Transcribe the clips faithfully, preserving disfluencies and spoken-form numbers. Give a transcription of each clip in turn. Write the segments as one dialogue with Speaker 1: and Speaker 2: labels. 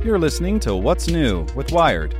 Speaker 1: You're listening to What's New with Wired.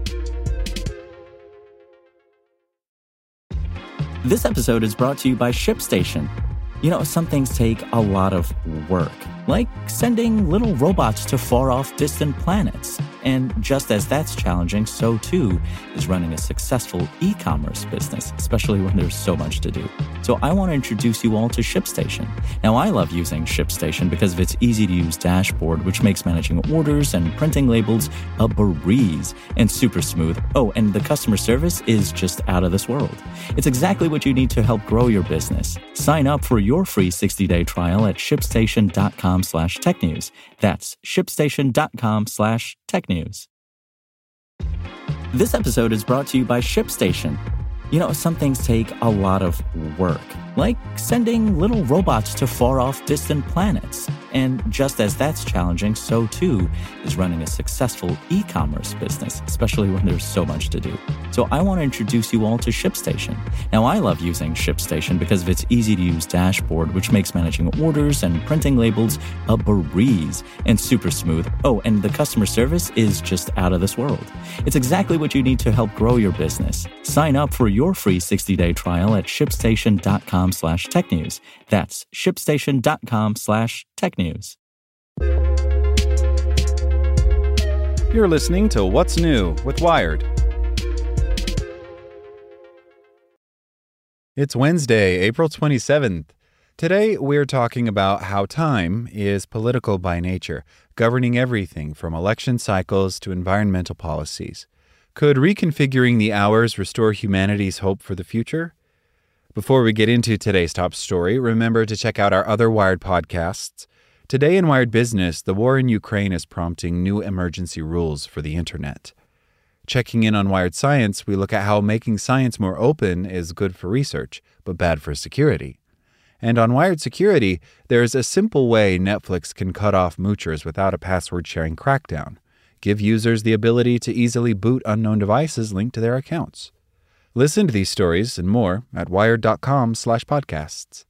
Speaker 2: This episode is brought to you by ShipStation. You know, some things take a lot of work, like sending little robots to far-off distant planets. And just as that's challenging, so too is running a successful e-commerce business, especially when there's so much to do. So I want to introduce you all to ShipStation. Now, I love using ShipStation because of its easy-to-use dashboard, which makes managing orders and printing labels a breeze and super smooth. Oh, and the customer service is just out of this world. It's exactly what you need to help grow your business. Sign up for your free sixty-day trial at shipstation.com slash technews. That's shipstation.com slash technews. This episode is brought to you by ShipStation. You know, some things take a lot of work, like sending little robots to far-off distant planets. And just as that's challenging, so too is running a successful e-commerce business, especially when there's so much to do. So I want to introduce you all to ShipStation. Now, I love using ShipStation because of its easy-to-use dashboard, which makes managing orders and printing labels a breeze and super smooth. Oh, and the customer service is just out of this world. It's exactly what you need to help grow your business. Sign up for your free sixty-day trial at shipstation.com slash technews. That's shipstation.com slash technews.
Speaker 1: You're listening to What's New with Wired. It's Wednesday, April twenty-seventh. Today, we're talking about how time is political by nature, governing everything from election cycles to environmental policies. Could reconfiguring the hours restore humanity's hope for the future? Before we get into today's top story, remember to check out our other Wired podcasts. Today in Wired Business, the war in Ukraine is prompting new emergency rules for the internet. Checking in on Wired Science, we look at how making science more open is good for research, but bad for security. And on Wired Security, there is a simple way Netflix can cut off moochers without a password-sharing crackdown. Give users the ability to easily boot unknown devices linked to their accounts. Listen to these stories and more at wired.com slash podcasts.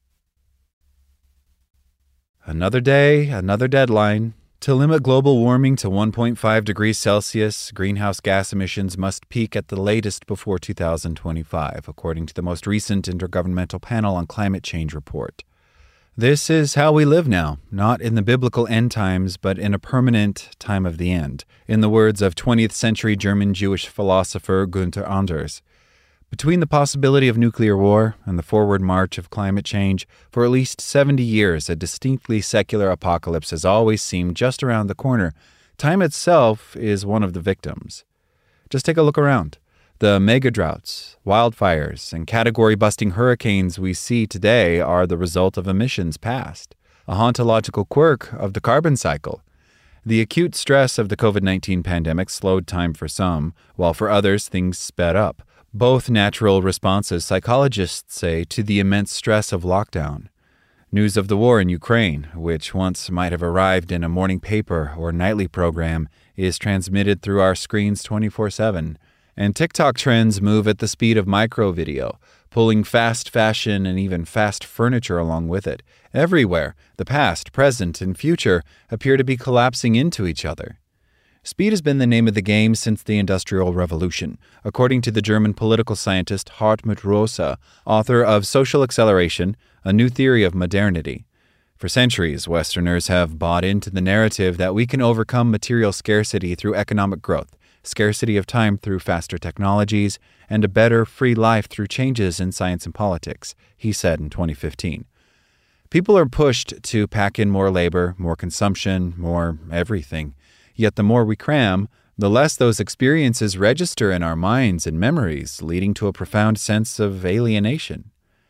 Speaker 1: Another day, another deadline. To limit global warming to one point five degrees Celsius, greenhouse gas emissions must peak at the latest before two thousand twenty-five, according to the most recent Intergovernmental Panel on Climate Change report. This is how we live now, not in the biblical end times, but in a permanent time of the end, in the words of twentieth century German Jewish philosopher Günther Anders. Between the possibility of nuclear war and the forward march of climate change, for at least seventy years, a distinctly secular apocalypse has always seemed just around the corner. Time itself is one of the victims. Just take a look around. The mega droughts, wildfires, and category-busting hurricanes we see today are the result of emissions past, a hauntological quirk of the carbon cycle. The acute stress of the covid nineteen pandemic slowed time for some, while for others things sped up. Both natural responses, psychologists say, to the immense stress of lockdown. News of the war in Ukraine, which once might have arrived in a morning paper or nightly program, is transmitted through our screens twenty-four seven. And TikTok trends move at the speed of micro video, pulling fast fashion and even fast furniture along with it. Everywhere, the past, present, and future appear to be collapsing into each other. Speed has been the name of the game since the Industrial Revolution, according to the German political scientist Hartmut Rosa, author of Social Acceleration, a New Theory of Modernity. For centuries, Westerners have bought into the narrative that we can overcome material scarcity through economic growth, scarcity of time through faster technologies, and a better, free life through changes in science and politics, he said in twenty fifteen. People are pushed to pack in more labor, more consumption, more everything. Yet the more we cram, the less those experiences register in our minds and memories, leading to a profound sense of alienation.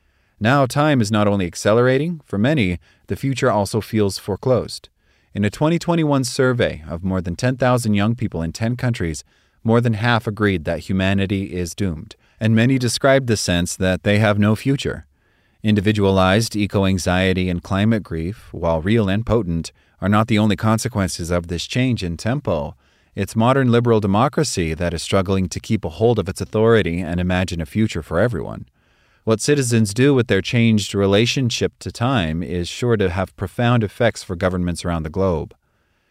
Speaker 1: Now time is not only accelerating, for many, the future also feels foreclosed. In a twenty twenty-one survey of more than ten thousand young people in ten countries, more than half agreed that humanity is doomed, and many described the sense that they have no future. Individualized eco-anxiety and climate grief, while real and potent, are not the only consequences of this change in tempo. It's modern liberal democracy that is struggling to keep a hold of its authority and imagine a future for everyone. What citizens do with their changed relationship to time is sure to have profound effects for governments around the globe.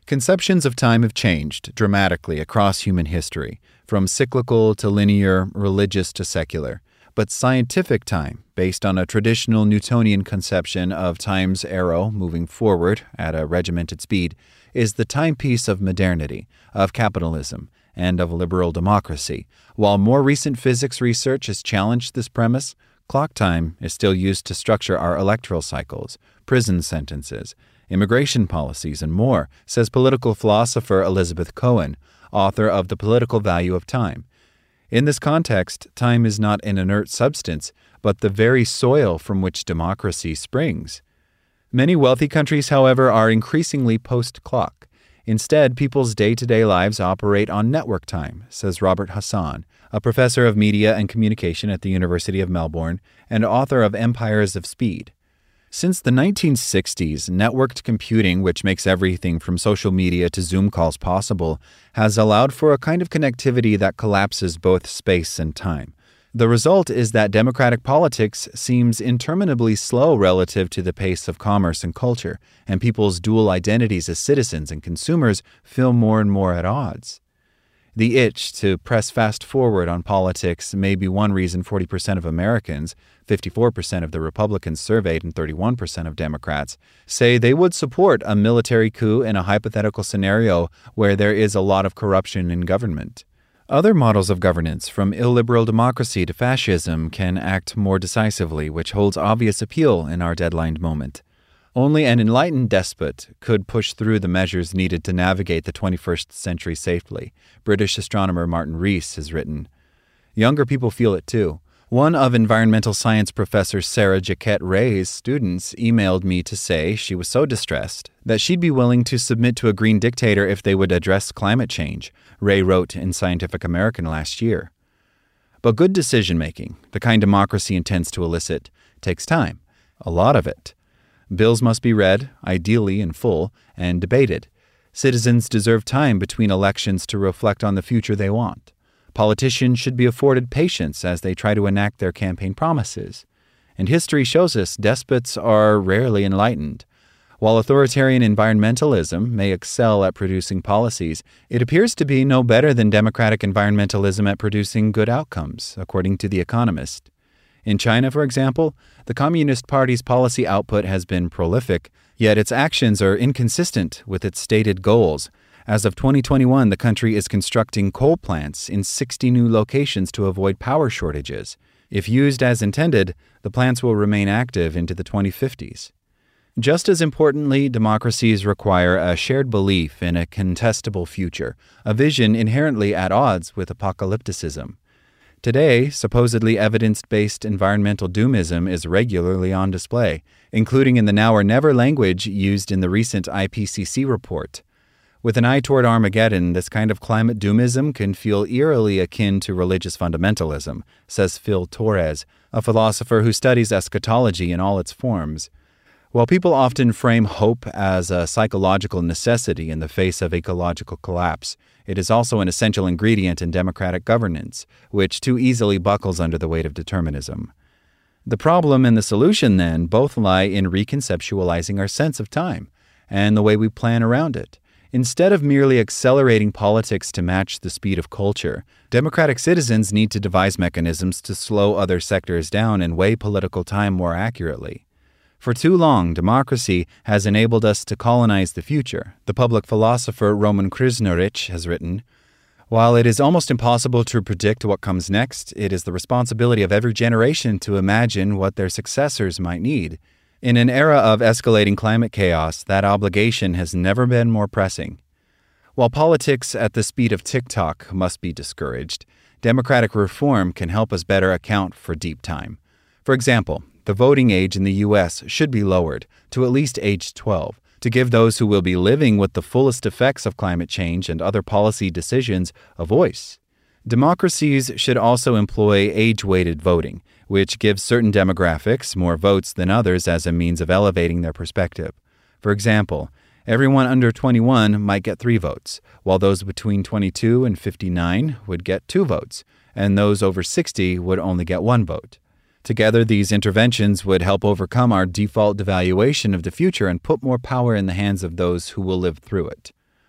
Speaker 1: Conceptions of time have changed dramatically across human history, from cyclical to linear, religious to secular. But scientific time, based on a traditional Newtonian conception of time's arrow moving forward at a regimented speed, is the timepiece of modernity, of capitalism, and of liberal democracy. While more recent physics research has challenged this premise, clock time is still used to structure our electoral cycles, prison sentences, immigration policies, and more, says political philosopher Elizabeth Cohen, author of The Political Value of Time. In this context, time is not an inert substance, but the very soil from which democracy springs. Many wealthy countries, however, are increasingly post-clock. Instead, people's day-to-day lives operate on network time, says Robert Hassan, a professor of media and communication at the University of Melbourne and author of Empires of Speed. Since the nineteen sixties, networked computing, which makes everything from social media to Zoom calls possible, has allowed for a kind of connectivity that collapses both space and time. The result is that democratic politics seems interminably slow relative to the pace of commerce and culture, and people's dual identities as citizens and consumers feel more and more at odds. The itch to press fast forward on politics may be one reason forty percent of Americans, fifty-four percent of the Republicans surveyed and thirty-one percent of Democrats, say they would support a military coup in a hypothetical scenario where there is a lot of corruption in government. Other models of governance, from illiberal democracy to fascism, can act more decisively, which holds obvious appeal in our deadline moment. Only an enlightened despot could push through the measures needed to navigate the twenty-first century safely. British astronomer Martin Rees has written. Younger people feel it too. One of environmental science professor Sarah Jaquette Ray's students emailed me to say she was so distressed that she'd be willing to submit to a green dictator if they would address climate change, Ray wrote in Scientific American last year. But good decision-making, the kind democracy intends to elicit, takes time, a lot of it. Bills must be read, ideally in full, and debated. Citizens deserve time between elections to reflect on the future they want. Politicians should be afforded patience as they try to enact their campaign promises. And history shows us despots are rarely enlightened. While authoritarian environmentalism may excel at producing policies, it appears to be no better than democratic environmentalism at producing good outcomes, according to The Economist. In China, for example, the Communist Party's policy output has been prolific, yet its actions are inconsistent with its stated goals. As of twenty twenty-one, the country is constructing coal plants in sixty new locations to avoid power shortages. If used as intended, the plants will remain active into the twenty fifties. Just as importantly, democracies require a shared belief in a contestable future, a vision inherently at odds with apocalypticism. Today, supposedly evidence-based environmental doomism is regularly on display, including in the now or never language used in the recent I P C C report. With an eye toward Armageddon, this kind of climate doomism can feel eerily akin to religious fundamentalism, says Phil Torres, a philosopher who studies eschatology in all its forms. While people often frame hope as a psychological necessity in the face of ecological collapse, it is also an essential ingredient in democratic governance, which too easily buckles under the weight of determinism. The problem and the solution, then, both lie in reconceptualizing our sense of time and the way we plan around it. Instead of merely accelerating politics to match the speed of culture, democratic citizens need to devise mechanisms to slow other sectors down and weigh political time more accurately. For too long, democracy has enabled us to colonize the future. The public philosopher Roman Krznaric has written, "While it is almost impossible to predict what comes next, it is the responsibility of every generation to imagine what their successors might need. In an era of escalating climate chaos, that obligation has never been more pressing." While politics at the speed of TikTok must be discouraged, democratic reform can help us better account for deep time. For example, the voting age in the U S should be lowered to at least age twelve to give those who will be living with the fullest effects of climate change and other policy decisions a voice. Democracies should also employ age-weighted voting, which gives certain demographics more votes than others as a means of elevating their perspective. For example, everyone under twenty-one might get three votes, while those between twenty-two and fifty-nine would get two votes, and those over sixty would only get one vote. Together, these interventions would help overcome our default devaluation of the future and put more power in the hands of those who will live through it.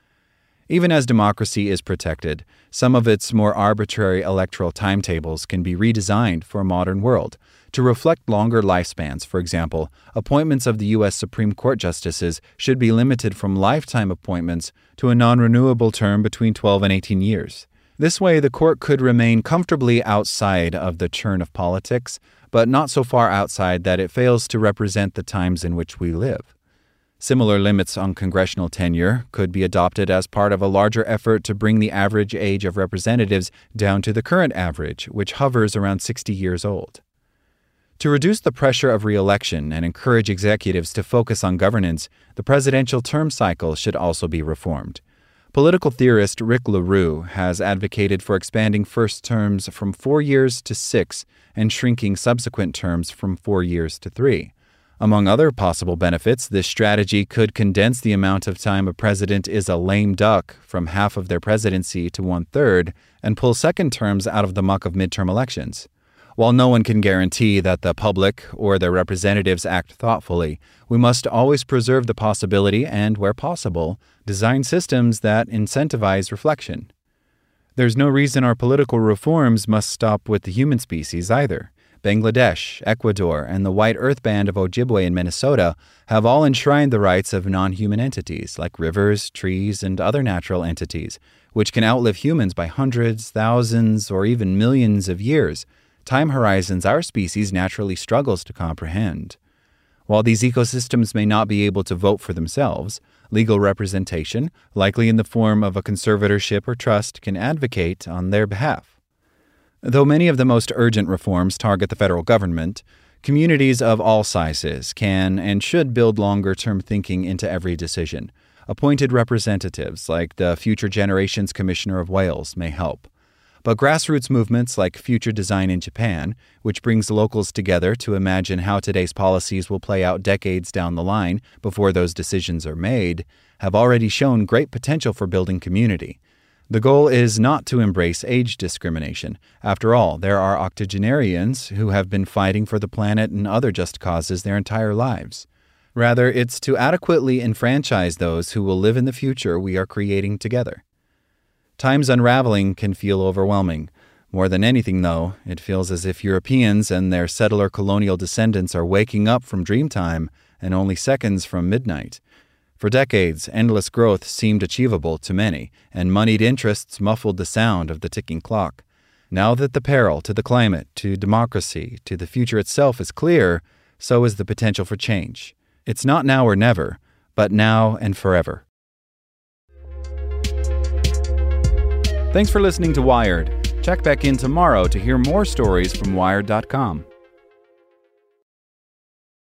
Speaker 1: Even as democracy is protected, some of its more arbitrary electoral timetables can be redesigned for a modern world. To reflect longer lifespans, for example, appointments of the U S Supreme Court justices should be limited from lifetime appointments to a non-renewable term between twelve and eighteen years. This way, the court could remain comfortably outside of the churn of politics, but not so far outside that it fails to represent the times in which we live. Similar limits on congressional tenure could be adopted as part of a larger effort to bring the average age of representatives down to the current average, which hovers around sixty years old. To reduce the pressure of re-election and encourage executives to focus on governance, the presidential term cycle should also be reformed. Political theorist Rick LaRue has advocated for expanding first terms from four years to six and shrinking subsequent terms from four years to three. Among other possible benefits, this strategy could condense the amount of time a president is a lame duck from half of their presidency to one-third and pull second terms out of the muck of midterm elections. While no one can guarantee that the public or their representatives act thoughtfully, we must always preserve the possibility and, where possible, design systems that incentivize reflection. There's no reason our political reforms must stop with the human species either. Bangladesh, Ecuador, and the White Earth Band of Ojibwe in Minnesota have all enshrined the rights of non-human entities like rivers, trees, and other natural entities, which can outlive humans by hundreds, thousands, or even millions of years, time horizons our species naturally struggles to comprehend. While these ecosystems may not be able to vote for themselves, legal representation, likely in the form of a conservatorship or trust, can advocate on their behalf. Though many of the most urgent reforms target the federal government, communities of all sizes can and should build longer-term thinking into every decision. Appointed representatives, like the Future Generations Commissioner of Wales, may help. But grassroots movements like Future Design in Japan, which brings locals together to imagine how today's policies will play out decades down the line before those decisions are made, have already shown great potential for building community. The goal is not to embrace age discrimination. After all, there are octogenarians who have been fighting for the planet and other just causes their entire lives. Rather, it's to adequately enfranchise those who will live in the future we are creating together. Time's unraveling can feel overwhelming. More than anything, though, it feels as if Europeans and their settler colonial descendants are waking up from dreamtime and only seconds from midnight. For decades, endless growth seemed achievable to many, and moneyed interests muffled the sound of the ticking clock. Now that the peril to the climate, to democracy, to the future itself is clear, so is the potential for change. It's not now or never, but now and forever. Thanks for listening to Wired. Check back in tomorrow to hear more stories from Wired dot com.